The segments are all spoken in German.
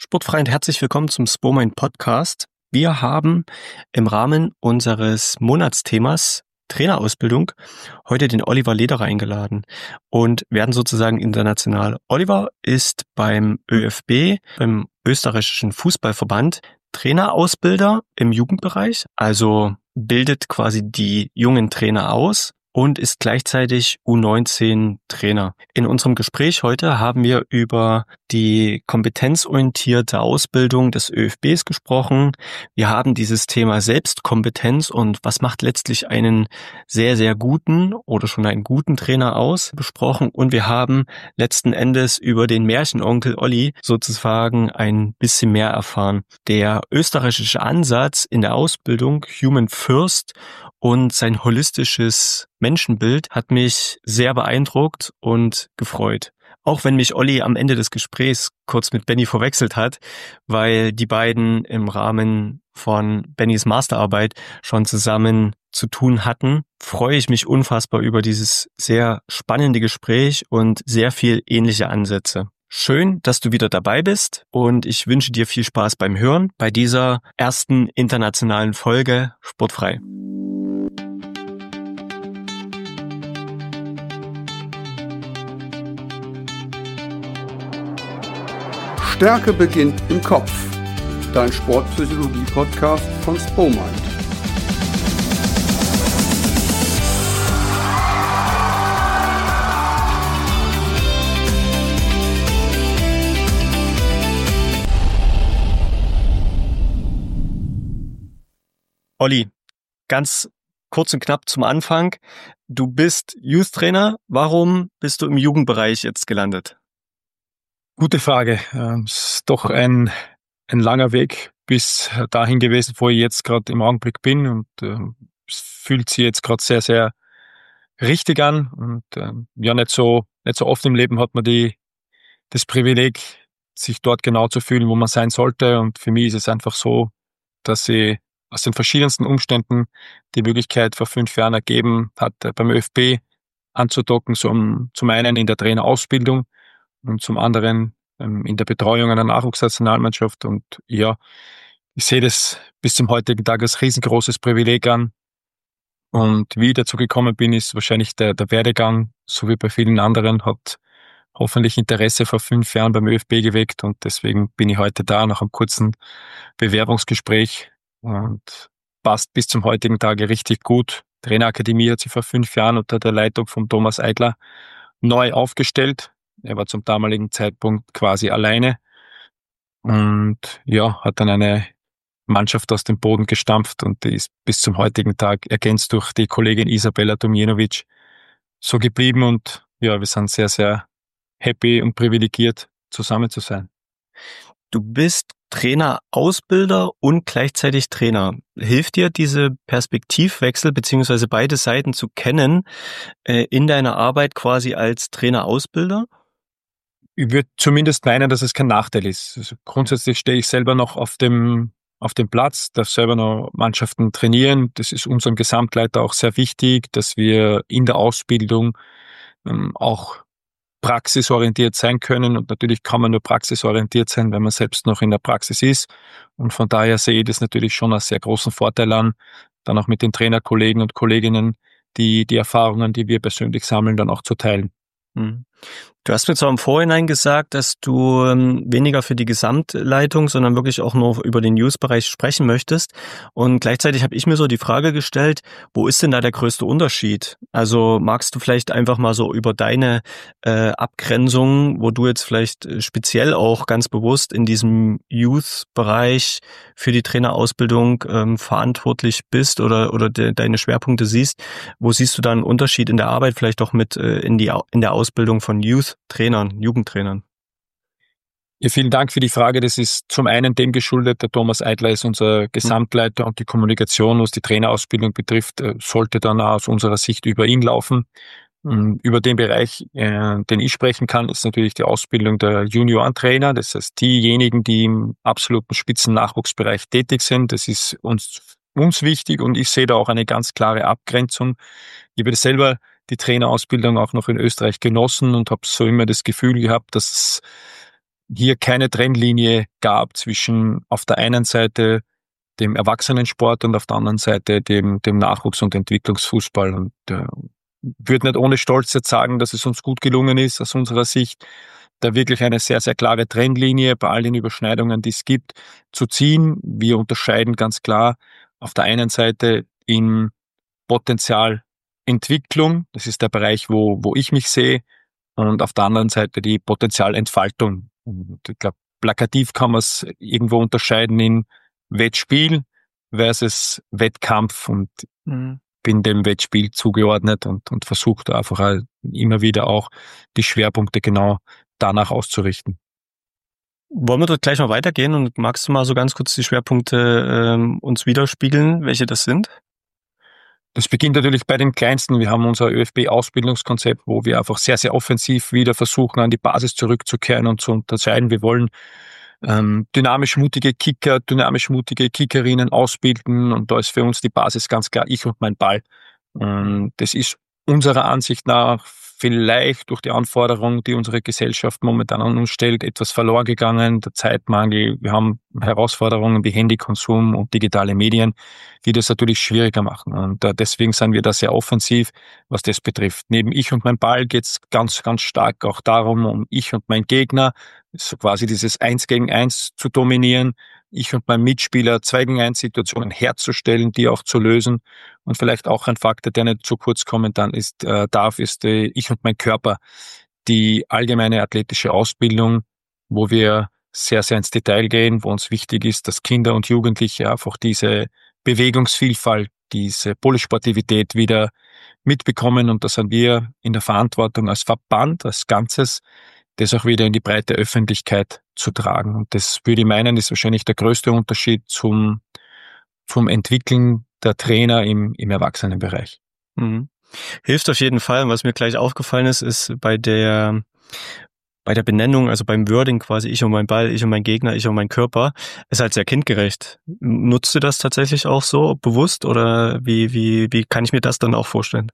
Sportfrei und herzlich willkommen zum Spomind Podcast. Wir haben im Rahmen unseres Monatsthemas Trainerausbildung heute den Oliver Lederer eingeladen und werden sozusagen international. Oliver ist beim ÖFB, beim österreichischen Fußballverband, Trainerausbilder im Jugendbereich, also bildet quasi die jungen Trainer aus und ist gleichzeitig U19-Trainer. In unserem Gespräch heute haben wir über die kompetenzorientierte Ausbildung des ÖFBs gesprochen. Wir haben dieses Thema Selbstkompetenz und was macht letztlich einen sehr, sehr guten oder schon einen guten Trainer aus besprochen. Und wir haben letzten Endes über den Märchenonkel Olli sozusagen ein bisschen mehr erfahren. Der österreichische Ansatz in der Ausbildung, Human First, und sein holistisches Menschenbild hat mich sehr beeindruckt und gefreut. Auch wenn mich Olli am Ende des Gesprächs kurz mit Benny verwechselt hat, weil die beiden im Rahmen von Bennys Masterarbeit schon zusammen zu tun hatten, freue ich mich unfassbar über dieses sehr spannende Gespräch und sehr viel ähnliche Ansätze. Schön, dass du wieder dabei bist und ich wünsche dir viel Spaß beim Hören bei dieser ersten internationalen Folge Sportfrei. Stärke beginnt im Kopf. Dein Sportpsychologie-Podcast von Spomind. Olli, ganz kurz und knapp zum Anfang. Du bist Youth-Trainer. Warum bist du im Jugendbereich jetzt gelandet? Gute Frage. Es ist doch ein langer Weg bis dahin gewesen, wo ich jetzt gerade im Augenblick bin, und es fühlt sich jetzt gerade sehr, sehr richtig an, und nicht so oft im Leben hat man das Privileg, sich dort genau zu fühlen, wo man sein sollte, und für mich ist es einfach so, dass ich aus den verschiedensten Umständen die Möglichkeit vor 5 Jahren ergeben hat, beim ÖFB anzudocken, zum einen in der Trainerausbildung und zum anderen in der Betreuung einer Nachwuchsnationalmannschaft. Und ja, ich sehe das bis zum heutigen Tag als riesengroßes Privileg an. Und wie ich dazu gekommen bin, ist wahrscheinlich der Werdegang, so wie bei vielen anderen, hat hoffentlich Interesse vor 5 Jahren beim ÖFB geweckt, und deswegen bin ich heute da nach einem kurzen Bewerbungsgespräch und passt bis zum heutigen Tage richtig gut. Trainerakademie hat sich vor 5 Jahren unter der Leitung von Thomas Eigler neu aufgestellt. Er war zum damaligen Zeitpunkt quasi alleine und ja, hat dann eine Mannschaft aus dem Boden gestampft, und die ist bis zum heutigen Tag ergänzt durch die Kollegin Isabella Tomjenovic so geblieben, und ja, wir sind sehr, sehr happy und privilegiert, zusammen zu sein. Du bist Trainer, Ausbilder und gleichzeitig Trainer. Hilft dir diese Perspektivwechsel beziehungsweise beide Seiten zu kennen in deiner Arbeit quasi als Trainer, Ausbilder? Ich würde zumindest meinen, dass es kein Nachteil ist. Also grundsätzlich stehe ich selber noch auf dem Platz, darf selber noch Mannschaften trainieren. Das ist unserem Gesamtleiter auch sehr wichtig, dass wir in der Ausbildung auch praxisorientiert sein können. Und natürlich kann man nur praxisorientiert sein, wenn man selbst noch in der Praxis ist. Und von daher sehe ich das natürlich schon als sehr großen Vorteil an, dann auch mit den Trainerkollegen und Kolleginnen die Erfahrungen, die wir persönlich sammeln, dann auch zu teilen. Du hast mir zwar im Vorhinein gesagt, dass du weniger für die Gesamtleitung, sondern wirklich auch nur über den News-Bereich sprechen möchtest. Und gleichzeitig habe ich mir so die Frage gestellt, wo ist denn da der größte Unterschied? Also magst du vielleicht einfach mal so über deine Abgrenzung, wo du jetzt vielleicht speziell auch ganz bewusst in diesem Youth-Bereich für die Trainerausbildung verantwortlich bist oder deine Schwerpunkte siehst, wo siehst du da einen Unterschied in der Arbeit, vielleicht auch mit in der Ausbildung von Youth-Trainern, Jugendtrainern? Ja, vielen Dank für die Frage. Das ist zum einen dem geschuldet, der Thomas Eigler ist unser Gesamtleiter, und die Kommunikation, was die Trainerausbildung betrifft, sollte dann auch aus unserer Sicht über ihn laufen. Über den Bereich, den ich sprechen kann, ist natürlich die Ausbildung der Juniorentrainer. Das heißt, diejenigen, die im absoluten Spitzen-Nachwuchsbereich tätig sind. Das ist uns wichtig, und ich sehe da auch eine ganz klare Abgrenzung. Ich habe selber die Trainerausbildung auch noch in Österreich genossen und habe so immer das Gefühl gehabt, dass hier keine Trennlinie gab zwischen auf der einen Seite dem Erwachsenensport und auf der anderen Seite dem Nachwuchs- und Entwicklungsfußball. Und würde nicht ohne Stolz jetzt sagen, dass es uns gut gelungen ist, aus unserer Sicht, da wirklich eine sehr, sehr klare Trennlinie bei all den Überschneidungen, die es gibt, zu ziehen. Wir unterscheiden ganz klar auf der einen Seite in Potenzialentwicklung, das ist der Bereich, wo ich mich sehe, und auf der anderen Seite die Potenzialentfaltung. Und ich glaube, plakativ kann man es irgendwo unterscheiden in Wettspiel versus Wettkampf, und bin dem Wettspiel zugeordnet und versuche da einfach halt immer wieder auch die Schwerpunkte genau danach auszurichten. Wollen wir dort gleich mal weitergehen und magst du mal so ganz kurz die Schwerpunkte uns widerspiegeln, welche das sind? Das beginnt natürlich bei den Kleinsten. Wir haben unser ÖFB-Ausbildungskonzept, wo wir einfach sehr, sehr offensiv wieder versuchen, an die Basis zurückzukehren und zu unterscheiden. Wir wollen dynamisch mutige Kicker, dynamisch mutige Kickerinnen ausbilden, und da ist für uns die Basis ganz klar ich und mein Ball. Das ist unserer Ansicht nach vielleicht durch die Anforderungen, die unsere Gesellschaft momentan an uns stellt, etwas verloren gegangen, der Zeitmangel. Wir haben Herausforderungen wie Handykonsum und digitale Medien, die das natürlich schwieriger machen. Und deswegen sind wir da sehr offensiv, was das betrifft. Neben ich und mein Ball geht es ganz, ganz stark auch darum, um ich und mein Gegner, so quasi dieses 1 gegen 1 zu dominieren, ich und mein Mitspieler 2 gegen 1 Situationen herzustellen, die auch zu lösen. Und vielleicht auch ein Faktor, der nicht zu kurz kommen dann ist, ist ich und mein Körper, die allgemeine athletische Ausbildung, wo wir sehr, sehr ins Detail gehen, wo uns wichtig ist, dass Kinder und Jugendliche einfach diese Bewegungsvielfalt, diese Polysportivität wieder mitbekommen. Und da sind wir in der Verantwortung als Verband, als Ganzes, das auch wieder in die breite Öffentlichkeit zu tragen. Und das würde ich meinen, ist wahrscheinlich der größte Unterschied zum Entwickeln der Trainer im Erwachsenenbereich. Mhm. Hilft auf jeden Fall. Was mir gleich aufgefallen ist bei der Benennung, also beim Wording quasi ich und mein Ball, ich und mein Gegner, ich und mein Körper, ist halt sehr kindgerecht. Nutzt du das tatsächlich auch so bewusst, oder wie kann ich mir das dann auch vorstellen?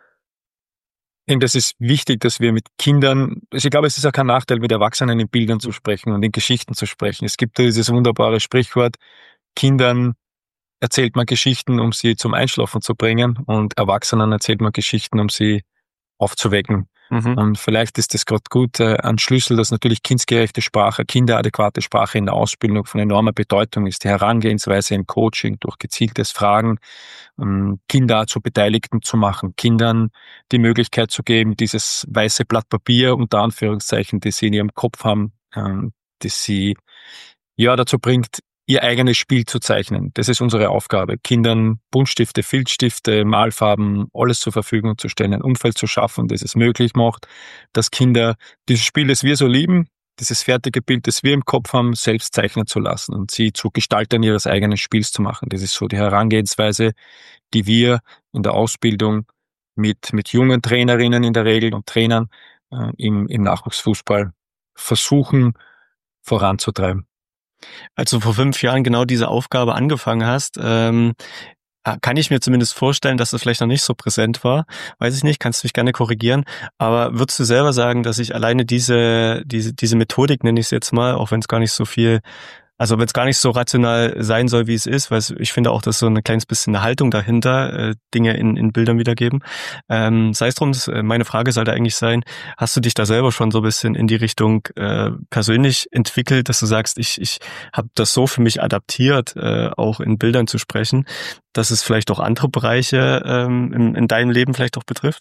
Ich denke, das ist wichtig, dass wir mit Kindern, also ich glaube, es ist auch kein Nachteil, mit Erwachsenen in Bildern zu sprechen und in Geschichten zu sprechen. Es gibt ja dieses wunderbare Sprichwort, Kindern erzählt man Geschichten, um sie zum Einschlafen zu bringen, und Erwachsenen erzählt man Geschichten, um sie aufzuwecken. Und vielleicht ist das gerade gut ein Schlüssel, dass natürlich kindgerechte Sprache, kinderadäquate Sprache in der Ausbildung von enormer Bedeutung ist. Die Herangehensweise im Coaching durch gezieltes Fragen, Kinder zu Beteiligten zu machen, Kindern die Möglichkeit zu geben, dieses weiße Blatt Papier, unter Anführungszeichen, das sie in ihrem Kopf haben, das sie dazu bringt, ihr eigenes Spiel zu zeichnen. Das ist unsere Aufgabe, Kindern Buntstifte, Filzstifte, Malfarben, alles zur Verfügung zu stellen, ein Umfeld zu schaffen, das es möglich macht, dass Kinder dieses Spiel, das wir so lieben, dieses fertige Bild, das wir im Kopf haben, selbst zeichnen zu lassen und sie zu Gestaltern ihres eigenen Spiels zu machen. Das ist so die Herangehensweise, die wir in der Ausbildung mit jungen Trainerinnen in der Regel und Trainern im Nachwuchsfußball versuchen voranzutreiben. Als du vor 5 Jahren genau diese Aufgabe angefangen hast, kann ich mir zumindest vorstellen, dass das vielleicht noch nicht so präsent war. Weiß ich nicht, kannst du mich gerne korrigieren. Aber würdest du selber sagen, dass ich alleine diese Methodik, nenne ich es jetzt mal, auch wenn es gar nicht so viel, also wenn es gar nicht so rational sein soll, wie es ist, weil ich finde auch, dass so ein kleines bisschen eine Haltung dahinter, Dinge in Bildern wiedergeben. Sei es drum, meine Frage sollte eigentlich sein, hast du dich da selber schon so ein bisschen in die Richtung persönlich entwickelt, dass du sagst, ich habe das so für mich adaptiert, auch in Bildern zu sprechen, dass es vielleicht auch andere Bereiche in deinem Leben vielleicht auch betrifft?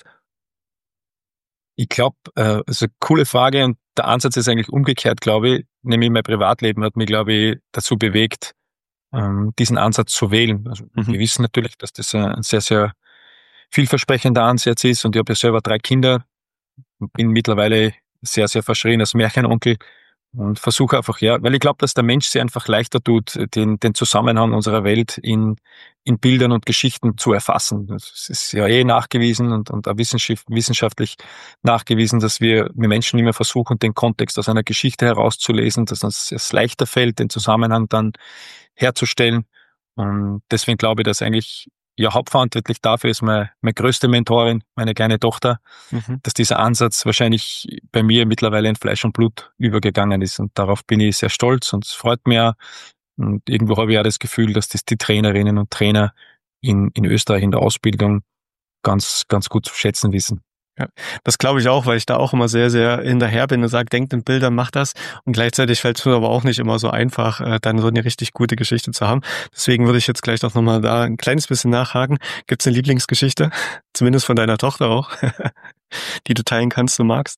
Ich glaube, also coole Frage, und der Ansatz ist eigentlich umgekehrt, glaube ich. Nämlich mein Privatleben hat mich, glaube ich, dazu bewegt, diesen Ansatz zu wählen. Also wir wissen natürlich, dass das ein sehr, sehr vielversprechender Ansatz ist, und ich habe ja selber 3 Kinder und bin mittlerweile sehr, sehr verschrien als Märchenonkel und versuche einfach, weil ich glaube, dass der Mensch sich einfach leichter tut, den Zusammenhang unserer Welt in Bildern und Geschichten zu erfassen. Das ist ja nachgewiesen und auch wissenschaftlich nachgewiesen, dass wir Menschen immer versuchen, den Kontext aus einer Geschichte herauszulesen, dass uns es leichter fällt, den Zusammenhang dann herzustellen. Und deswegen glaube ich, dass eigentlich hauptverantwortlich dafür ist meine größte Mentorin, meine kleine Tochter, dass dieser Ansatz wahrscheinlich bei mir mittlerweile in Fleisch und Blut übergegangen ist. Und darauf bin ich sehr stolz und es freut mich auch. Und irgendwo habe ich auch das Gefühl, dass das die Trainerinnen und Trainer in Österreich in der Ausbildung ganz, ganz gut zu schätzen wissen. Ja, das glaube ich auch, weil ich da auch immer sehr, sehr hinterher bin und sage, denkt in Bildern, macht das. Und gleichzeitig fällt es mir aber auch nicht immer so einfach, dann so eine richtig gute Geschichte zu haben. Deswegen würde ich jetzt gleich doch nochmal da ein kleines bisschen nachhaken. Gibt es eine Lieblingsgeschichte? Zumindest von deiner Tochter auch, die du teilen kannst und magst?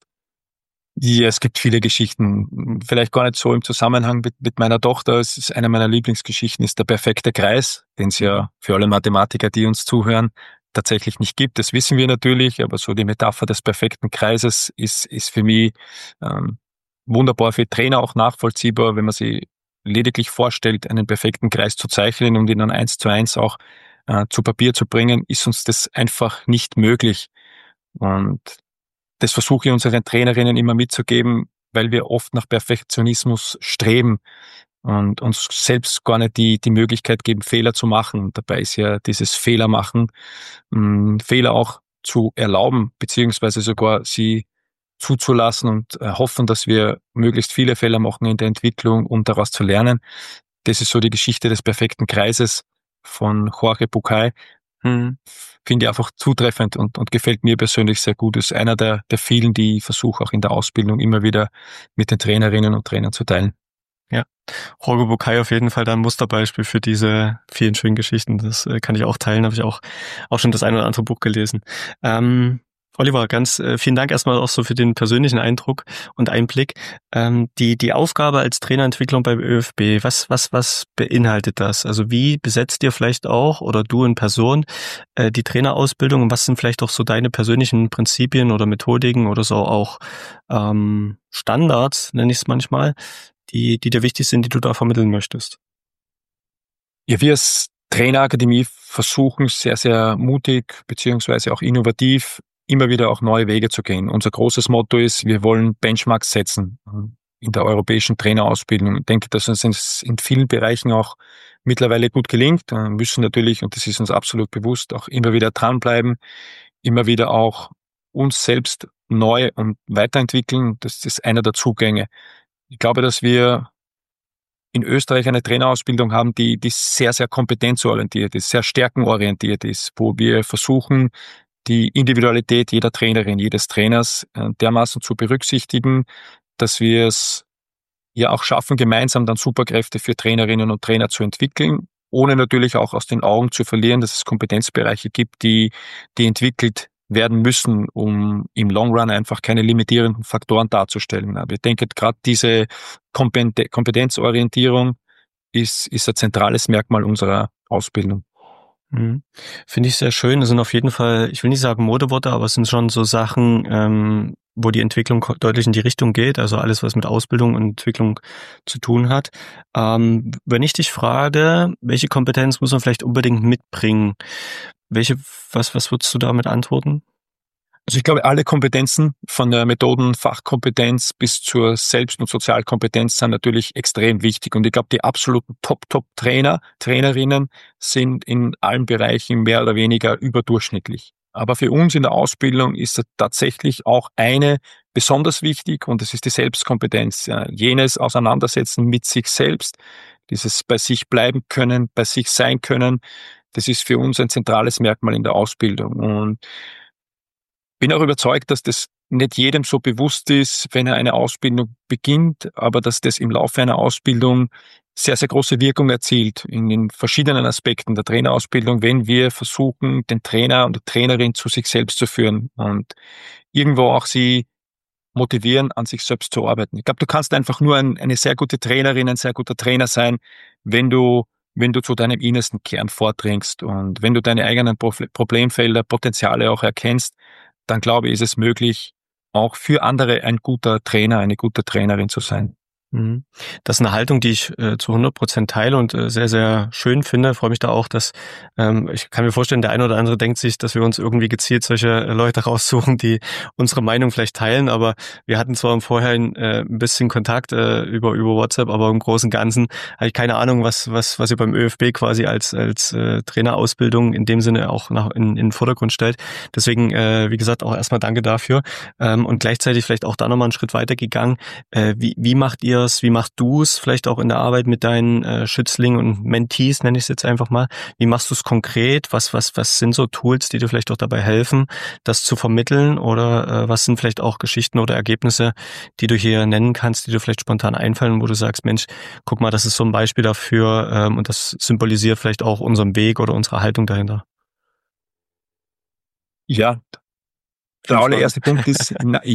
Ja, es gibt viele Geschichten. Vielleicht gar nicht so im Zusammenhang mit meiner Tochter. Es ist eine meiner Lieblingsgeschichten, ist der perfekte Kreis, den es ja für alle Mathematiker, die uns zuhören, tatsächlich nicht gibt. Das wissen wir natürlich, aber so die Metapher des perfekten Kreises ist für mich wunderbar, für Trainer auch nachvollziehbar, wenn man sich lediglich vorstellt, einen perfekten Kreis zu zeichnen und ihn dann 1:1 auch zu Papier zu bringen, ist uns das einfach nicht möglich. Und das versuche ich unseren Trainerinnen immer mitzugeben, weil wir oft nach Perfektionismus streben und uns selbst gar nicht die Möglichkeit geben, Fehler zu machen. Dabei ist ja dieses Fehler machen, Fehler auch zu erlauben, beziehungsweise sogar sie zuzulassen und hoffen, dass wir möglichst viele Fehler machen in der Entwicklung, um daraus zu lernen. Das ist so die Geschichte des perfekten Kreises von Jorge Bucay. Finde ich einfach zutreffend und gefällt mir persönlich sehr gut. Ist einer der vielen, die ich versuche auch in der Ausbildung immer wieder mit den Trainerinnen und Trainern zu teilen. Ja, Jorge Bucay auf jeden Fall da ein Musterbeispiel für diese vielen schönen Geschichten. Das kann ich auch teilen, habe ich auch schon das ein oder andere Buch gelesen. Oliver, ganz vielen Dank erstmal auch so für den persönlichen Eindruck und Einblick. Die Aufgabe als Trainerentwicklung beim ÖFB, was beinhaltet das? Also wie besetzt ihr vielleicht auch oder du in Person die Trainerausbildung und was sind vielleicht auch so deine persönlichen Prinzipien oder Methodiken oder so auch Standards, nenne ich es manchmal, die dir wichtig sind, die du da vermitteln möchtest? Ja, wir als Trainerakademie versuchen sehr, sehr mutig beziehungsweise auch innovativ immer wieder auch neue Wege zu gehen. Unser großes Motto ist, wir wollen Benchmarks setzen in der europäischen Trainerausbildung. Ich denke, dass uns in vielen Bereichen auch mittlerweile gut gelingt. Wir müssen natürlich, und das ist uns absolut bewusst, auch immer wieder dranbleiben, immer wieder auch uns selbst neu und weiterentwickeln. Das ist einer der Zugänge. Ich glaube, dass wir in Österreich eine Trainerausbildung haben, die sehr, sehr kompetenzorientiert ist, sehr stärkenorientiert ist, wo wir versuchen, die Individualität jeder Trainerin, jedes Trainers dermaßen zu berücksichtigen, dass wir es ja auch schaffen, gemeinsam dann Superkräfte für Trainerinnen und Trainer zu entwickeln, ohne natürlich auch aus den Augen zu verlieren, dass es Kompetenzbereiche gibt, die entwickelt werden müssen, um im Long Run einfach keine limitierenden Faktoren darzustellen. Aber ich denke, gerade diese Kompetenzorientierung ist ein zentrales Merkmal unserer Ausbildung. Finde ich sehr schön. Das sind auf jeden Fall, ich will nicht sagen Modeworte, aber es sind schon so Sachen, wo die Entwicklung deutlich in die Richtung geht. Also alles, was mit Ausbildung und Entwicklung zu tun hat. Wenn ich dich frage, welche Kompetenz muss man vielleicht unbedingt mitbringen? Was würdest du damit antworten? Also ich glaube, alle Kompetenzen von der Methoden-Fachkompetenz bis zur Selbst- und Sozialkompetenz sind natürlich extrem wichtig. Und ich glaube, die absoluten Top-Trainer, Trainerinnen sind in allen Bereichen mehr oder weniger überdurchschnittlich. Aber für uns in der Ausbildung ist tatsächlich auch eine besonders wichtig und das ist die Selbstkompetenz. Jenes Auseinandersetzen mit sich selbst, dieses bei sich bleiben können, bei sich sein können, das ist für uns ein zentrales Merkmal in der Ausbildung. Und bin auch überzeugt, dass das nicht jedem so bewusst ist, wenn er eine Ausbildung beginnt, aber dass das im Laufe einer Ausbildung sehr, sehr große Wirkung erzielt in den verschiedenen Aspekten der Trainerausbildung, wenn wir versuchen, den Trainer und die Trainerin zu sich selbst zu führen und irgendwo auch sie motivieren, an sich selbst zu arbeiten. Ich glaube, du kannst einfach nur eine sehr gute Trainerin, ein sehr guter Trainer sein, wenn du zu deinem innersten Kern vordringst und wenn du deine eigenen Problemfelder, Potenziale auch erkennst, dann glaube ich, ist es möglich, auch für andere ein guter Trainer, eine gute Trainerin zu sein. Mhm. Das ist eine Haltung, die ich zu 100% teile und sehr, sehr schön finde. Freue mich da auch, dass ich kann mir vorstellen, der eine oder andere denkt sich, dass wir uns irgendwie gezielt solche Leute raussuchen, die unsere Meinung vielleicht teilen. Aber wir hatten zwar im Vorhinein ein bisschen Kontakt über WhatsApp, aber im Großen und Ganzen habe ich keine Ahnung, was ihr beim ÖFB quasi als Trainerausbildung in dem Sinne auch in den Vordergrund stellt. Deswegen, wie gesagt, auch erstmal danke dafür. Und gleichzeitig vielleicht auch da nochmal einen Schritt weiter gegangen. Wie macht ihr es, wie machst du es vielleicht auch in der Arbeit mit deinen Schützlingen und Mentees, nenne ich es jetzt einfach mal. Wie machst du es konkret? Was sind so Tools, die dir vielleicht auch dabei helfen, das zu vermitteln? Oder was sind vielleicht auch Geschichten oder Ergebnisse, die du hier nennen kannst, die dir vielleicht spontan einfallen, wo du sagst, Mensch, guck mal, das ist so ein Beispiel dafür und das symbolisiert vielleicht auch unseren Weg oder unsere Haltung dahinter. Ja, der allererste Punkt ist,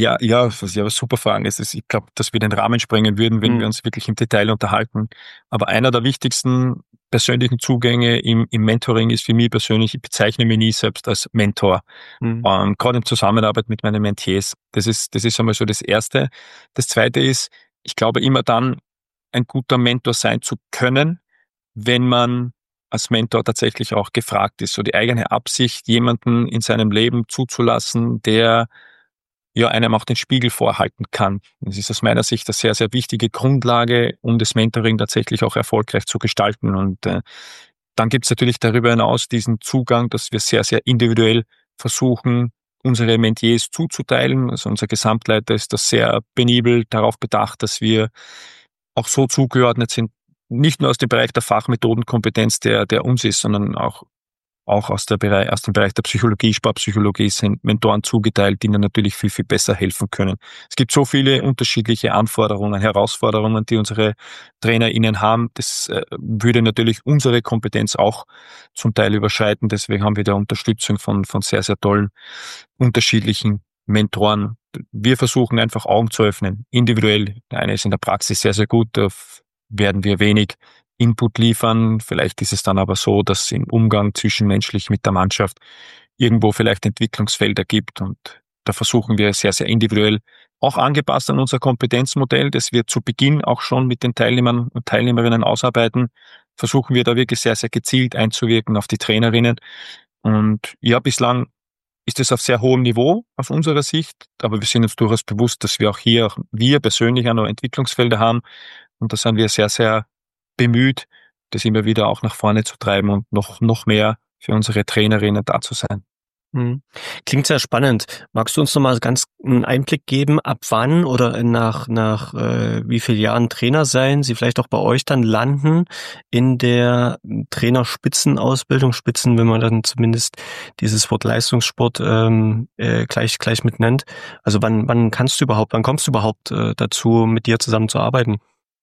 was ja super Fragen ist, ich glaube, dass wir den Rahmen sprengen würden, wenn wir uns wirklich im Detail unterhalten. Aber einer der wichtigsten persönlichen Zugänge im Mentoring ist für mich persönlich, ich bezeichne mich nie selbst als Mentor. Gerade in Zusammenarbeit mit meinen Mentees. Das ist einmal so das Erste. Das Zweite ist, ich glaube immer dann, ein guter Mentor sein zu können, wenn man als Mentor tatsächlich auch gefragt ist. So die eigene Absicht, jemanden in seinem Leben zuzulassen, der ja einem auch den Spiegel vorhalten kann. Das ist aus meiner Sicht eine sehr, sehr wichtige Grundlage, um das Mentoring tatsächlich auch erfolgreich zu gestalten. Und dann gibt es natürlich darüber hinaus diesen Zugang, dass wir sehr, sehr individuell versuchen, unsere Mentiers zuzuteilen. Also unser Gesamtleiter ist da sehr penibel darauf bedacht, dass wir auch so zugeordnet sind, nicht nur aus dem Bereich der Fachmethodenkompetenz, der uns ist, sondern auch aus dem Bereich der Psychologie, Sportpsychologie sind Mentoren zugeteilt, die ihnen natürlich viel, viel besser helfen können. Es gibt so viele unterschiedliche Anforderungen, Herausforderungen, die unsere TrainerInnen haben. Das würde natürlich unsere Kompetenz auch zum Teil überschreiten. Deswegen haben wir da Unterstützung von sehr, sehr tollen, unterschiedlichen Mentoren. Wir versuchen einfach Augen zu öffnen, individuell. Der eine ist in der Praxis sehr, sehr gut, da werden wir wenig Input liefern. Vielleicht ist es dann aber so, dass es im Umgang zwischenmenschlich mit der Mannschaft irgendwo vielleicht Entwicklungsfelder gibt. Und da versuchen wir sehr, sehr individuell, auch angepasst an unser Kompetenzmodell, das wir zu Beginn auch schon mit den Teilnehmern und Teilnehmerinnen ausarbeiten, versuchen wir da wirklich sehr, sehr gezielt einzuwirken auf die Trainerinnen. Und ja, bislang ist es auf sehr hohem Niveau aus unserer Sicht, aber wir sind uns durchaus bewusst, dass wir auch hier, auch wir persönlich auch noch Entwicklungsfelder haben. Und da sind wir sehr, sehr bemüht, das immer wieder auch nach vorne zu treiben und noch mehr für unsere Trainerinnen da zu sein. Klingt sehr spannend. Magst du uns noch mal ganz einen Einblick geben, ab wann oder nach wie vielen Jahren Trainer sein Sie vielleicht auch bei euch dann landen in der Trainerspitzenausbildung, Spitzen, wenn man dann zumindest dieses Wort Leistungssport gleich mit nennt. Also wann kommst du überhaupt dazu, mit dir zusammen zu arbeiten?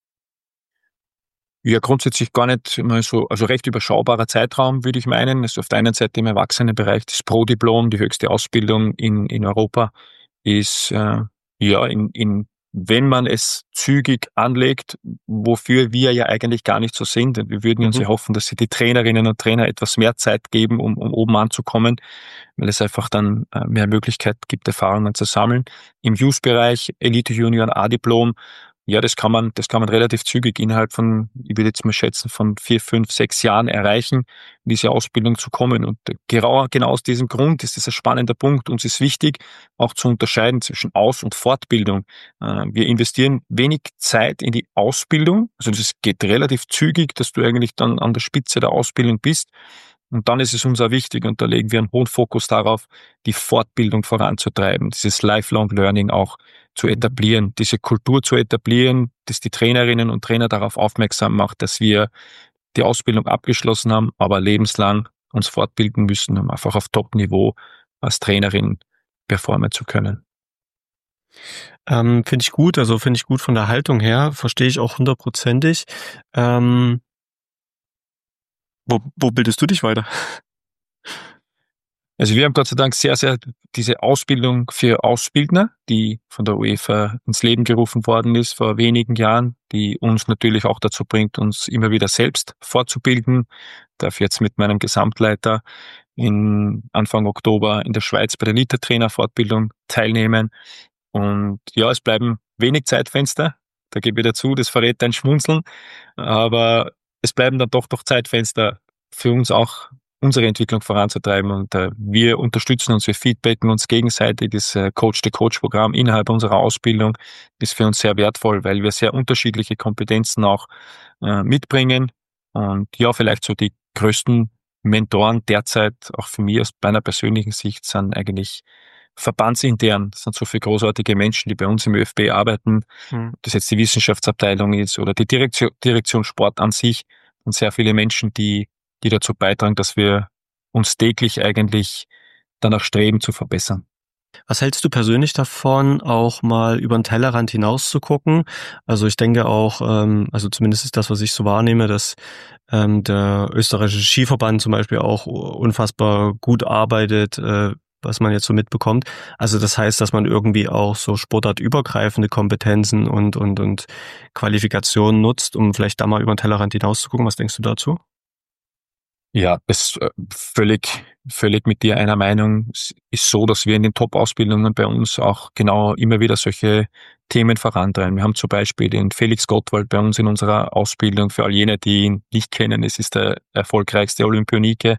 Ja, grundsätzlich gar nicht mal so, also recht überschaubarer Zeitraum, würde ich meinen. Also auf der einen Seite im Erwachsenenbereich das Pro-Diplom, die höchste Ausbildung in Europa, ist wenn man es zügig anlegt, wofür wir ja eigentlich gar nicht so sind. Wir würden uns ja hoffen, dass sie die Trainerinnen und Trainer etwas mehr Zeit geben, um oben anzukommen, weil es einfach dann mehr Möglichkeit gibt, Erfahrungen zu sammeln. Im Youth-Bereich, Elite Junior A-Diplom, ja, das kann man relativ zügig innerhalb von, ich würde jetzt mal schätzen, von 4, 5, 6 Jahren erreichen, in diese Ausbildung zu kommen. Und genau aus diesem Grund ist das ein spannender Punkt. Uns ist wichtig, auch zu unterscheiden zwischen Aus- und Fortbildung. Wir investieren wenig Zeit in die Ausbildung. Also das geht relativ zügig, dass du eigentlich dann an der Spitze der Ausbildung bist. Und dann ist es uns auch wichtig, und da legen wir einen hohen Fokus darauf, die Fortbildung voranzutreiben, dieses Lifelong Learning auch zu etablieren, diese Kultur zu etablieren, dass die Trainerinnen und Trainer darauf aufmerksam macht, dass wir die Ausbildung abgeschlossen haben, aber lebenslang uns fortbilden müssen, um einfach auf Top-Niveau als Trainerin performen zu können. Finde ich gut, also finde ich gut von der Haltung her, verstehe ich auch 100%ig. Wo bildest du dich weiter? Also wir haben Gott sei Dank sehr, sehr diese Ausbildung für Ausbildner, die von der UEFA ins Leben gerufen worden ist vor wenigen Jahren, die uns natürlich auch dazu bringt, uns immer wieder selbst fortzubilden. Ich darf jetzt mit meinem Gesamtleiter Anfang Oktober in der Schweiz bei der Elite-Trainer-Fortbildung teilnehmen. Und ja, es bleiben wenig Zeitfenster Da gebe ich dazu, das verrät dein Schmunzeln. Aber es bleiben dann doch Zeitfenster für uns auch, unsere Entwicklung voranzutreiben. Und wir unterstützen uns, wir feedbacken uns gegenseitig. Das Coach-to-Coach-Programm innerhalb unserer Ausbildung ist für uns sehr wertvoll, weil wir sehr unterschiedliche Kompetenzen auch mitbringen. Und ja, vielleicht so die größten Mentoren derzeit, auch für mich aus meiner persönlichen Sicht, sind eigentlich verbandsintern. Das sind so viele großartige Menschen, die bei uns im ÖFB arbeiten. Ob das jetzt die Wissenschaftsabteilung ist oder die Direktion Sport an sich, und sehr viele Menschen, die dazu beitragen, dass wir uns täglich eigentlich danach streben, zu verbessern. Was hältst du persönlich davon, auch mal über den Tellerrand hinaus zu gucken? Also ich denke auch, also zumindest ist das, was ich so wahrnehme, dass der österreichische Skiverband zum Beispiel auch unfassbar gut arbeitet, was man jetzt so mitbekommt. Also das heißt, dass man irgendwie auch so sportartübergreifende Kompetenzen und Qualifikationen nutzt, um vielleicht da mal über den Tellerrand hinaus zu gucken. Was denkst du dazu? Ja, das völlig mit dir einer Meinung. Es ist so, dass wir in den Top-Ausbildungen bei uns auch genau immer wieder solche Themen vorantreiben. Wir haben zum Beispiel den Felix Gottwald bei uns in unserer Ausbildung. Für all jene, die ihn nicht kennen, es ist der erfolgreichste Olympionike.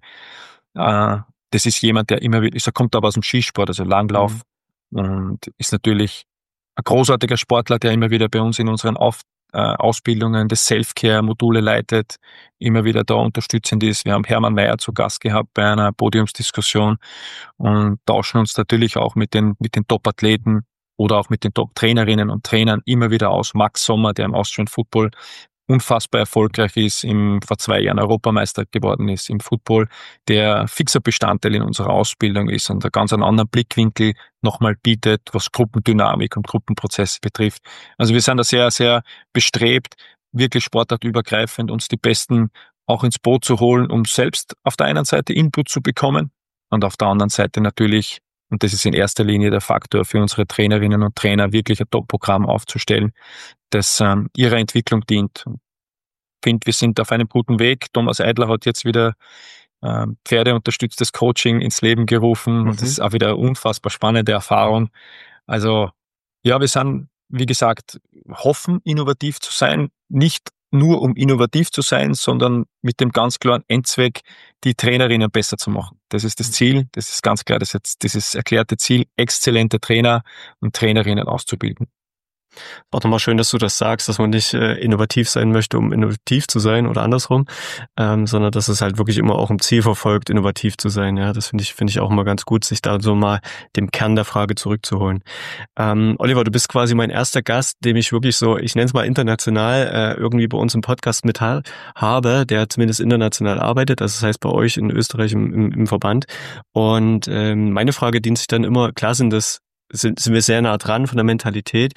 Das ist jemand, der immer wieder, er kommt aber aus dem Skisport, also Langlauf, und ist natürlich ein großartiger Sportler, der immer wieder bei uns in unseren Ausbildungen des Self-Care-Module leitet, immer wieder da unterstützend ist. Wir haben Hermann Mayer zu Gast gehabt bei einer Podiumsdiskussion und tauschen uns natürlich auch mit den Top-Athleten oder auch mit den Top-Trainerinnen und Trainern immer wieder aus. Max Sommer, der im Austrian Football unfassbar erfolgreich ist, vor 2 Jahren Europameister geworden ist im Football, der fixer Bestandteil in unserer Ausbildung ist und einen ganz anderen Blickwinkel nochmal bietet, was Gruppendynamik und Gruppenprozesse betrifft. Also wir sind da sehr, sehr bestrebt, wirklich sportartübergreifend uns die Besten auch ins Boot zu holen, um selbst auf der einen Seite Input zu bekommen und auf der anderen Seite natürlich, und das ist in erster Linie der Faktor für unsere Trainerinnen und Trainer, wirklich ein Top-Programm aufzustellen, das ihrer Entwicklung dient. Ich finde, wir sind auf einem guten Weg. Thomas Eidler hat jetzt wieder pferdeunterstütztes Coaching ins Leben gerufen. Und das ist auch wieder eine unfassbar spannende Erfahrung. Also ja, wir sind, wie gesagt, hoffen, innovativ zu sein. Nicht nur um innovativ zu sein, sondern mit dem ganz klaren Endzweck, die Trainerinnen besser zu machen. Das ist das Ziel. Das ist ganz klar, das ist jetzt dieses erklärte Ziel, exzellente Trainer und Trainerinnen auszubilden. Auch nochmal schön, dass du das sagst, dass man nicht innovativ sein möchte, um innovativ zu sein oder andersrum, sondern dass es halt wirklich immer auch im Ziel verfolgt, innovativ zu sein. Ja, das finde ich auch immer ganz gut, sich da so mal dem Kern der Frage zurückzuholen. Oliver, du bist quasi mein erster Gast, dem ich wirklich so, ich nenne es mal international, irgendwie bei uns im Podcast mit habe, der zumindest international arbeitet, also das heißt bei euch in Österreich im Verband. Und meine Frage dient sich dann immer, klar sind wir sehr nah dran von der Mentalität,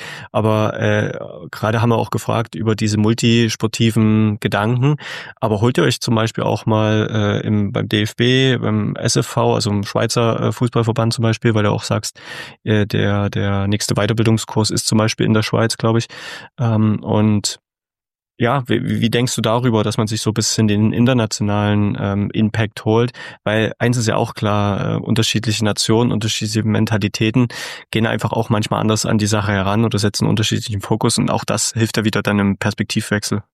aber gerade haben wir auch gefragt über diese multisportiven Gedanken. Aber holt ihr euch zum Beispiel auch mal beim DFB, beim SFV, also im Schweizer Fußballverband zum Beispiel, weil du auch sagst, der nächste Weiterbildungskurs ist zum Beispiel in der Schweiz, glaube ich. Und ja, wie denkst du darüber, dass man sich so ein bisschen den internationalen Impact holt? Weil eins ist ja auch klar, unterschiedliche Nationen, unterschiedliche Mentalitäten gehen einfach auch manchmal anders an die Sache heran oder setzen unterschiedlichen Fokus und auch das hilft ja wieder dann im Perspektivwechsel.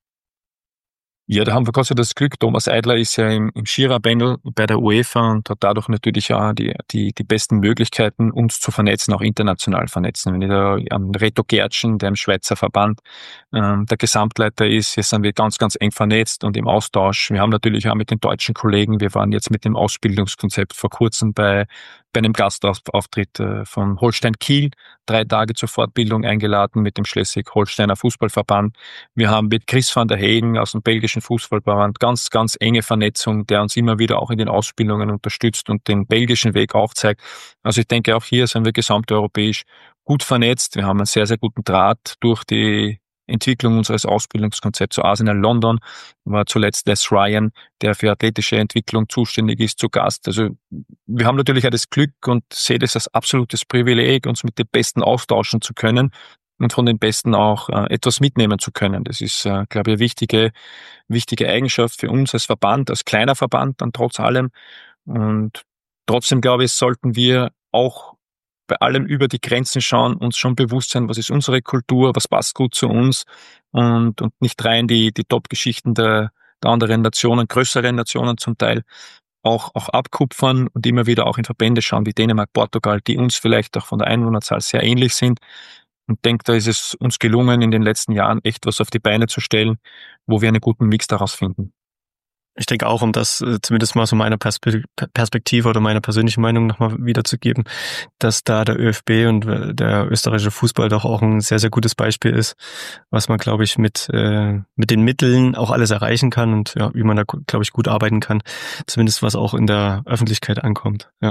Ja, da haben wir Gott sei Dank das Glück. Thomas Eidler ist ja im Skierabendel bei der UEFA und hat dadurch natürlich auch die besten Möglichkeiten, uns zu vernetzen, auch international vernetzen. Wenn ich da an Reto Gertschen, der im Schweizer Verband der Gesamtleiter ist, hier sind wir ganz, ganz eng vernetzt und im Austausch. Wir haben natürlich auch mit den deutschen Kollegen, wir waren jetzt mit dem Ausbildungskonzept vor kurzem bei einem Gastauftritt von Holstein Kiel 3 Tage zur Fortbildung eingeladen mit dem Schleswig-Holsteiner Fußballverband. Wir haben mit Chris van der Hegen aus dem belgischen Fußballverband ganz, ganz enge Vernetzung, der uns immer wieder auch in den Ausbildungen unterstützt und den belgischen Weg aufzeigt. Also ich denke, auch hier sind wir gesamteuropäisch gut vernetzt. Wir haben einen sehr, sehr guten Draht durch die Entwicklung unseres Ausbildungskonzepts zu Arsenal London, war zuletzt Les Ryan, der für athletische Entwicklung zuständig ist, zu Gast. Also wir haben natürlich auch das Glück und sehe das als absolutes Privileg, uns mit den Besten austauschen zu können und von den Besten auch etwas mitnehmen zu können. Das ist, glaube ich, eine wichtige Eigenschaft für uns als Verband, als kleiner Verband dann trotz allem. Und trotzdem, glaube ich, sollten wir auch bei allem über die Grenzen schauen, uns schon bewusst sein, was ist unsere Kultur, was passt gut zu uns und nicht rein die Top-Geschichten der anderen Nationen, größeren Nationen zum Teil, auch abkupfern und immer wieder auch in Verbände schauen, wie Dänemark, Portugal, die uns vielleicht auch von der Einwohnerzahl sehr ähnlich sind. Und denke, da ist es uns gelungen, in den letzten Jahren echt was auf die Beine zu stellen, wo wir einen guten Mix daraus finden. Ich denke auch, um das zumindest mal so meiner Perspektive oder meiner persönlichen Meinung nochmal wiederzugeben, dass da der ÖFB und der österreichische Fußball doch auch ein sehr, sehr gutes Beispiel ist, was man, glaube ich, mit den Mitteln auch alles erreichen kann und ja, wie man da, glaube ich, gut arbeiten kann, zumindest was auch in der Öffentlichkeit ankommt. Ja.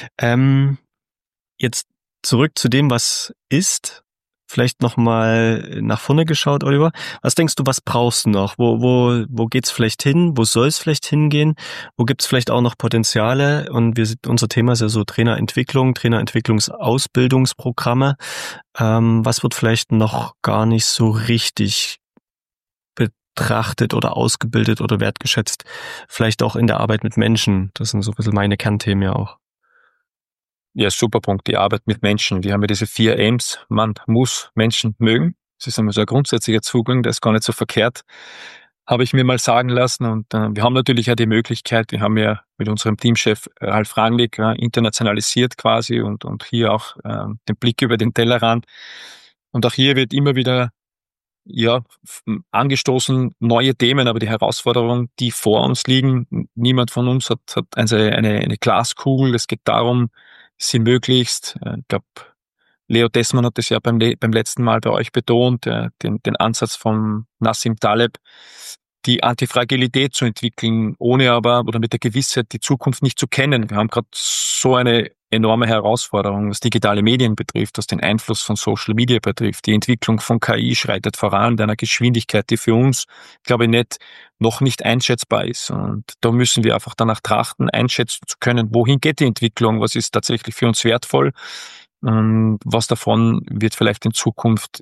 Jetzt zurück zu dem, was ist. Vielleicht nochmal nach vorne geschaut, Oliver. Was denkst du, was brauchst du noch? Wo geht's vielleicht hin? Wo soll es vielleicht hingehen? Wo gibt's vielleicht auch noch Potenziale? Und unser Thema ist ja so Trainerentwicklung, Trainerausbildungsprogramme. Was wird vielleicht noch gar nicht so richtig betrachtet oder ausgebildet oder wertgeschätzt? Vielleicht auch in der Arbeit mit Menschen. Das sind so ein bisschen meine Kernthemen ja auch. Ja, super Punkt, die Arbeit mit Menschen. Wir haben ja diese 4 Aims. Man muss Menschen mögen. Das ist einmal so ein grundsätzlicher Zugang, der ist gar nicht so verkehrt, habe ich mir mal sagen lassen. Und wir haben natürlich ja die Möglichkeit, wir haben ja mit unserem Teamchef Ralf Rangnick internationalisiert quasi und hier auch den Blick über den Tellerrand. Und auch hier wird immer wieder angestoßen neue Themen, aber die Herausforderungen, die vor uns liegen, niemand von uns hat eine Glaskugel. Es geht darum, sie möglichst, ich glaube, Leo Tessmann hat das ja beim letzten Mal bei euch betont, den Ansatz von Nassim Taleb, die Antifragilität zu entwickeln, ohne aber oder mit der Gewissheit, die Zukunft nicht zu kennen. Wir haben gerade so eine enorme Herausforderung, was digitale Medien betrifft, was den Einfluss von Social Media betrifft. Die Entwicklung von KI schreitet voran, mit einer Geschwindigkeit, die für uns, glaube ich, noch nicht einschätzbar ist. Und da müssen wir einfach danach trachten, einschätzen zu können, wohin geht die Entwicklung, was ist tatsächlich für uns wertvoll und was davon wird vielleicht in Zukunft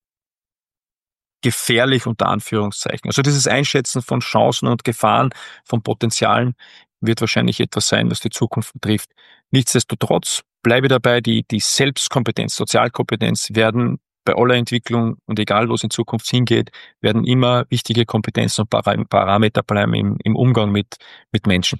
gefährlich unter Anführungszeichen. Also dieses Einschätzen von Chancen und Gefahren, von Potenzialen wird wahrscheinlich etwas sein, was die Zukunft betrifft. Nichtsdestotrotz bleibe dabei, die Selbstkompetenz, Sozialkompetenz werden bei aller Entwicklung und egal, wo es in Zukunft hingeht, werden immer wichtige Kompetenzen und Parameter bleiben im Umgang mit Menschen.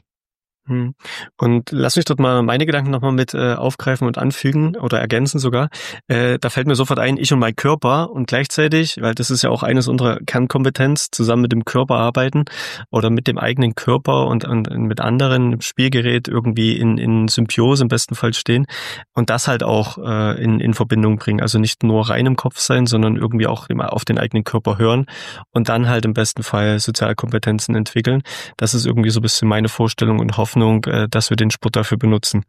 Und lass mich dort mal meine Gedanken nochmal mit aufgreifen und anfügen oder ergänzen sogar. Da fällt mir sofort ein, ich und mein Körper und gleichzeitig, weil das ist ja auch eines unserer Kernkompetenz, zusammen mit dem Körper arbeiten oder mit dem eigenen Körper und mit anderen im Spielgerät irgendwie in Symbiose im besten Fall stehen und das halt auch in Verbindung bringen. Also nicht nur rein im Kopf sein, sondern irgendwie auch immer auf den eigenen Körper hören und dann halt im besten Fall Sozialkompetenzen entwickeln. Das ist irgendwie so ein bisschen meine Vorstellung und Hoffnung, dass wir den Sport dafür benutzen.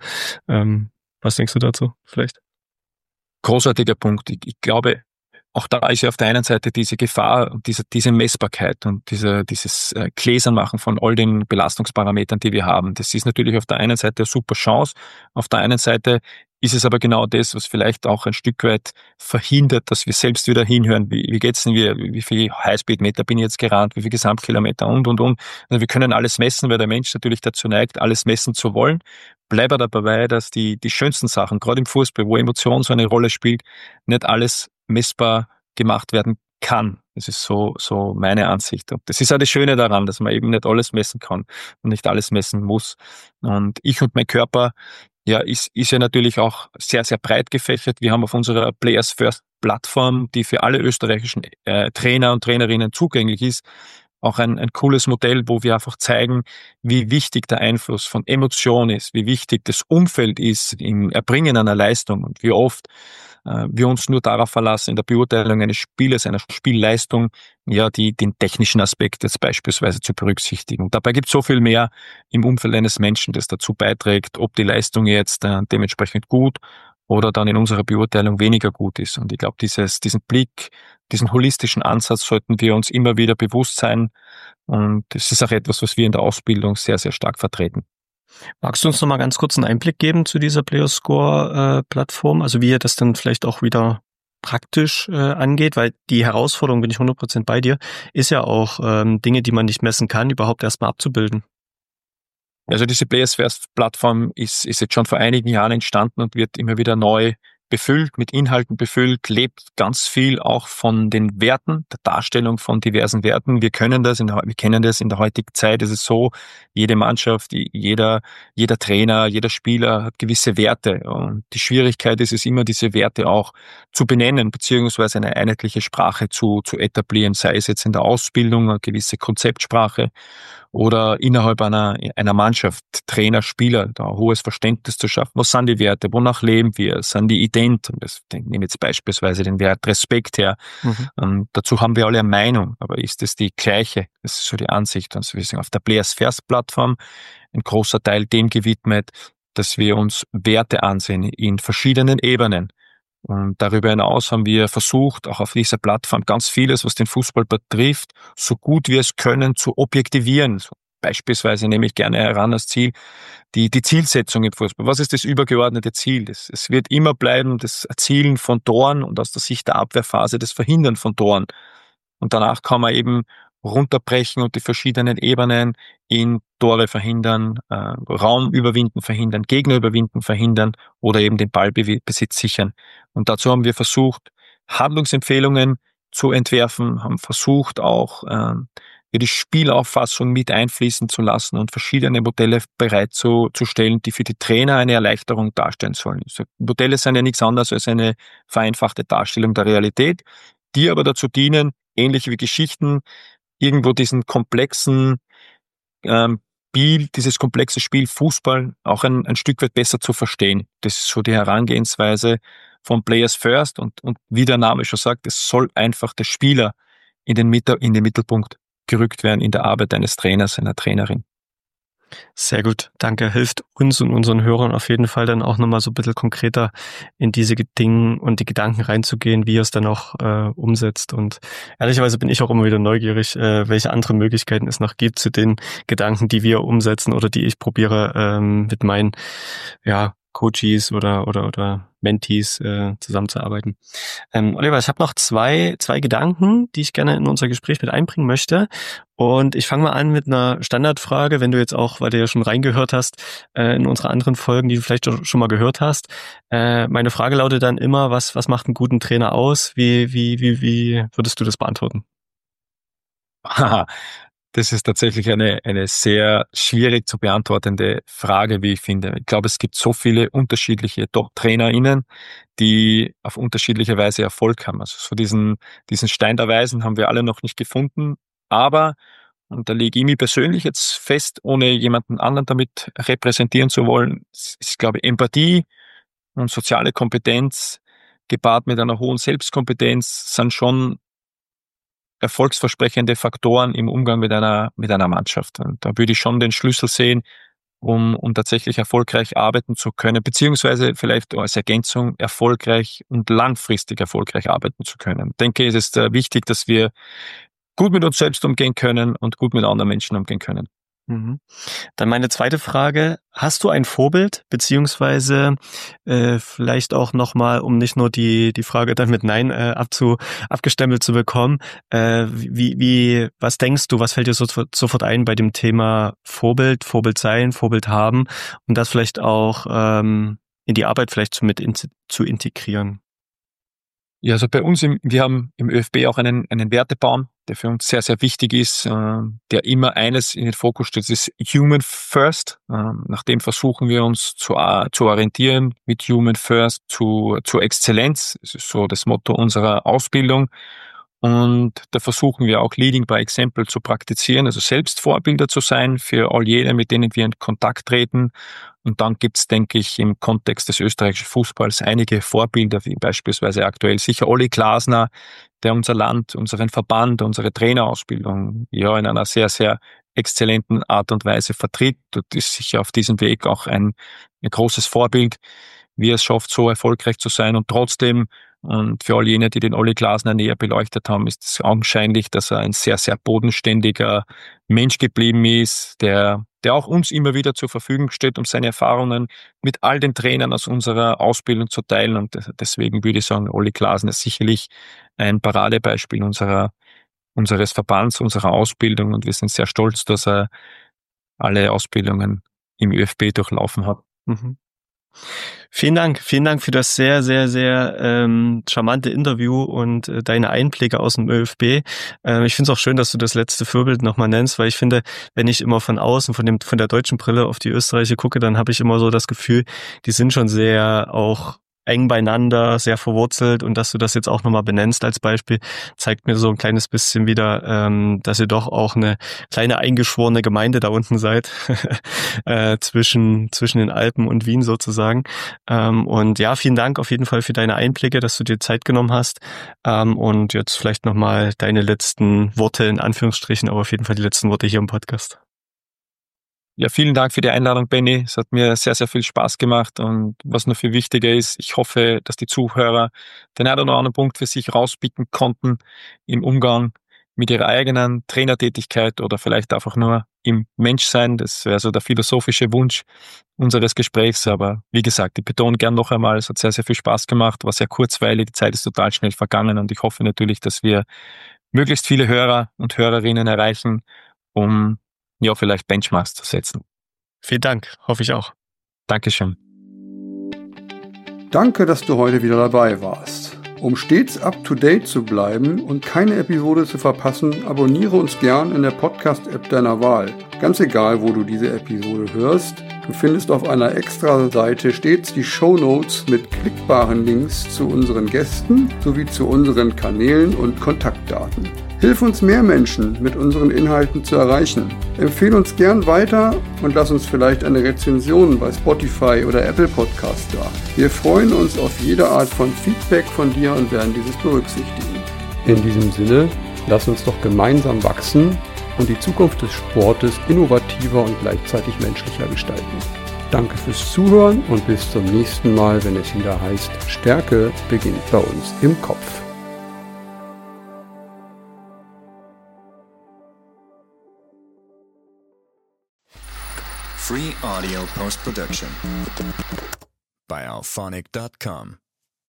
Was denkst du dazu vielleicht? Großartiger Punkt. Ich glaube, auch da ist ja auf der einen Seite diese Gefahr und diese Messbarkeit und dieses Gläsernmachen von all den Belastungsparametern, die wir haben. Das ist natürlich auf der einen Seite eine super Chance. Auf der einen Seite ist es aber genau das, was vielleicht auch ein Stück weit verhindert, dass wir selbst wieder hinhören. Wie geht's denn mir? Wie viel Highspeedmeter bin ich jetzt gerannt? Wie viel Gesamtkilometer und. Also wir können alles messen, weil der Mensch natürlich dazu neigt, alles messen zu wollen. Bleibe dabei, dass die schönsten Sachen, gerade im Fußball, wo Emotion so eine Rolle spielt, nicht alles messbar gemacht werden kann. Das ist so meine Ansicht. Und das ist auch das Schöne daran, dass man eben nicht alles messen kann und nicht alles messen muss. Und ich und mein Körper, ja, ist ja natürlich auch sehr, sehr breit gefächert. Wir haben auf unserer Players First Plattform, die für alle österreichischen Trainer und Trainerinnen zugänglich ist, auch ein cooles Modell, wo wir einfach zeigen, wie wichtig der Einfluss von Emotion ist, wie wichtig das Umfeld ist im Erbringen einer Leistung und wie oft wir uns nur darauf verlassen, in der Beurteilung eines Spieles, einer Spielleistung, ja, den technischen Aspekt jetzt beispielsweise zu berücksichtigen. Und dabei gibt es so viel mehr im Umfeld eines Menschen, das dazu beiträgt, ob die Leistung jetzt dementsprechend gut oder dann in unserer Beurteilung weniger gut ist. Und ich glaube, diesen Blick, diesen holistischen Ansatz sollten wir uns immer wieder bewusst sein. Und das ist auch etwas, was wir in der Ausbildung sehr, sehr stark vertreten. Magst du uns noch mal ganz kurz einen Einblick geben zu dieser PlayerScore-Plattform? Also wie ihr das dann vielleicht auch wieder praktisch angeht? Weil die Herausforderung, bin ich 100% bei dir, ist ja auch Dinge, die man nicht messen kann, überhaupt erstmal abzubilden. Also diese Players First Plattform ist jetzt schon vor einigen Jahren entstanden und wird immer wieder neu befüllt, mit Inhalten befüllt, lebt ganz viel auch von den Werten, der Darstellung von diversen Werten. Wir kennen das in der heutigen Zeit. Es ist so, jede Mannschaft, jeder Trainer, jeder Spieler hat gewisse Werte. Und die Schwierigkeit ist es immer, diese Werte auch zu benennen, beziehungsweise eine einheitliche Sprache zu etablieren, sei es jetzt in der Ausbildung, eine gewisse Konzeptsprache oder innerhalb einer Mannschaft, Trainer, Spieler, da ein hohes Verständnis zu schaffen. Was sind die Werte? Wonach leben wir? Sind die ident? Ich nehme jetzt beispielsweise den Wert Respekt her. Dazu haben wir alle eine Meinung, aber ist es die gleiche? Das ist so die Ansicht. Also wir sind auf der Players First Plattform ein großer Teil dem gewidmet, dass wir uns Werte ansehen in verschiedenen Ebenen. Und darüber hinaus haben wir versucht, auch auf dieser Plattform ganz vieles, was den Fußball betrifft, so gut wir es können, zu objektivieren. So beispielsweise nehme ich gerne heran als Ziel die Zielsetzung im Fußball. Was ist das übergeordnete Ziel? Es wird immer bleiben das Erzielen von Toren und aus der Sicht der Abwehrphase das Verhindern von Toren. Und danach kann man eben runterbrechen und die verschiedenen Ebenen in Tore verhindern, Raum überwinden, verhindern, Gegner überwinden, verhindern oder eben den Ballbesitz sichern. Und dazu haben wir versucht, Handlungsempfehlungen zu entwerfen, haben versucht auch die Spielauffassung mit einfließen zu lassen und verschiedene Modelle bereitzustellen, die für die Trainer eine Erleichterung darstellen sollen. Also Modelle sind ja nichts anderes als eine vereinfachte Darstellung der Realität, die aber dazu dienen, ähnlich wie Geschichten, irgendwo diesen komplexen dieses komplexe Spiel Fußball auch ein Stück weit besser zu verstehen. Das ist so die Herangehensweise von Players First und wie der Name schon sagt, es soll einfach der Spieler in den Mittelpunkt gerückt werden in der Arbeit eines Trainers, einer Trainerin. Sehr gut, danke. Hilft uns und unseren Hörern auf jeden Fall dann auch nochmal so ein bisschen konkreter in diese Dinge und die Gedanken reinzugehen, wie ihr es dann auch umsetzt. Und ehrlicherweise bin ich auch immer wieder neugierig, welche anderen Möglichkeiten es noch gibt zu den Gedanken, die wir umsetzen oder die ich probiere mit meinen Coaches oder Mentees zusammenzuarbeiten. Oliver, ich habe noch zwei Gedanken, die ich gerne in unser Gespräch mit einbringen möchte. Und ich fange mal an mit einer Standardfrage, wenn du jetzt auch, weil du ja schon reingehört hast, in unsere anderen Folgen, die du vielleicht schon mal gehört hast. Meine Frage lautet dann immer, was macht einen guten Trainer aus? Wie würdest du das beantworten? Das ist tatsächlich eine sehr schwierig zu beantwortende Frage, wie ich finde. Ich glaube, es gibt so viele unterschiedliche Top-TrainerInnen, die auf unterschiedliche Weise Erfolg haben. Also so diesen Stein der Weisen haben wir alle noch nicht gefunden. Aber, und da lege ich mich persönlich jetzt fest, ohne jemanden anderen damit repräsentieren zu wollen, ist, glaube ich, Empathie und soziale Kompetenz gepaart mit einer hohen Selbstkompetenz sind schon erfolgsversprechende Faktoren im Umgang mit einer Mannschaft. Und da würde ich schon den Schlüssel sehen, um tatsächlich erfolgreich arbeiten zu können, beziehungsweise vielleicht als Ergänzung erfolgreich und langfristig erfolgreich arbeiten zu können. Ich denke, es ist wichtig, dass wir gut mit uns selbst umgehen können und gut mit anderen Menschen umgehen können. Mhm. Dann meine zweite Frage, hast du ein Vorbild, beziehungsweise vielleicht auch nochmal, um nicht nur die Frage dann mit Nein abgestempelt zu bekommen, was denkst du, was fällt dir sofort ein bei dem Thema Vorbild sein, Vorbild haben und das vielleicht auch in die Arbeit vielleicht mit zu integrieren? Ja, also bei uns, wir haben im ÖFB auch einen Wertebaum, der für uns sehr, sehr wichtig ist, der immer eines in den Fokus stellt, das ist Human First. Nach dem versuchen wir uns zu orientieren, mit Human First zu Exzellenz. Das ist so das Motto unserer Ausbildung. Und da versuchen wir auch Leading by Example zu praktizieren, also selbst Vorbilder zu sein für all jene, mit denen wir in Kontakt treten. Und dann gibt's, denke ich, im Kontext des österreichischen Fußballs einige Vorbilder, wie beispielsweise aktuell sicher Olli Glasner, der unser Land, unseren Verband, unsere Trainerausbildung ja in einer sehr, sehr exzellenten Art und Weise vertritt. Und ist sicher auf diesem Weg auch ein großes Vorbild, wie er es schafft, so erfolgreich zu sein und trotzdem. Und für all jene, die den Olli Glasner näher beleuchtet haben, ist es augenscheinlich, dass er ein sehr, sehr bodenständiger Mensch geblieben ist, der auch uns immer wieder zur Verfügung steht, um seine Erfahrungen mit all den Trainern aus unserer Ausbildung zu teilen. Und deswegen würde ich sagen, Olli Glasner ist sicherlich ein Paradebeispiel unseres Verbands, unserer Ausbildung. Und wir sind sehr stolz, dass er alle Ausbildungen im ÖFB durchlaufen habe. Mhm. Vielen Dank für das sehr, sehr, sehr charmante Interview und deine Einblicke aus dem ÖFB. Ich finde es auch schön, dass du das letzte Vorbild nochmal nennst, weil ich finde, wenn ich immer von außen, von der deutschen Brille auf die Österreicher gucke, dann habe ich immer so das Gefühl, die sind schon sehr auch eng beieinander, sehr verwurzelt, und dass du das jetzt auch nochmal benennst als Beispiel, zeigt mir so ein kleines bisschen wieder, dass ihr doch auch eine kleine eingeschworene Gemeinde da unten seid, zwischen den Alpen und Wien sozusagen. Und ja, vielen Dank auf jeden Fall für deine Einblicke, dass du dir Zeit genommen hast. Und jetzt vielleicht nochmal deine letzten Worte in Anführungsstrichen, aber auf jeden Fall die letzten Worte hier im Podcast. Ja, vielen Dank für die Einladung, Benny. Es hat mir sehr, sehr viel Spaß gemacht, und was noch viel wichtiger ist, ich hoffe, dass die Zuhörer den einen oder anderen Punkt für sich rauspicken konnten im Umgang mit ihrer eigenen Trainertätigkeit oder vielleicht einfach nur im Menschsein. Das wäre so der philosophische Wunsch unseres Gesprächs. Aber wie gesagt, ich betone gern noch einmal, es hat sehr, sehr viel Spaß gemacht, war sehr kurzweilig, die Zeit ist total schnell vergangen, und ich hoffe natürlich, dass wir möglichst viele Hörer und Hörerinnen erreichen, um ja vielleicht Benchmarks zu setzen. Vielen Dank, hoffe ich auch. Dankeschön. Danke, dass du heute wieder dabei warst. Um stets up-to-date zu bleiben und keine Episode zu verpassen, abonniere uns gern in der Podcast-App deiner Wahl. Ganz egal, wo du diese Episode hörst, du findest auf einer Extra-Seite stets die Shownotes mit klickbaren Links zu unseren Gästen sowie zu unseren Kanälen und Kontaktdaten. Hilf uns, mehr Menschen mit unseren Inhalten zu erreichen. Empfehle uns gern weiter und lass uns vielleicht eine Rezension bei Spotify oder Apple Podcast da. Wir freuen uns auf jede Art von Feedback von dir und werden dieses berücksichtigen. In diesem Sinne, lass uns doch gemeinsam wachsen und die Zukunft des Sportes innovativer und gleichzeitig menschlicher gestalten. Danke fürs Zuhören und bis zum nächsten Mal, wenn es wieder heißt, Stärke beginnt bei uns im Kopf. Free audio post-production by alphonic.com.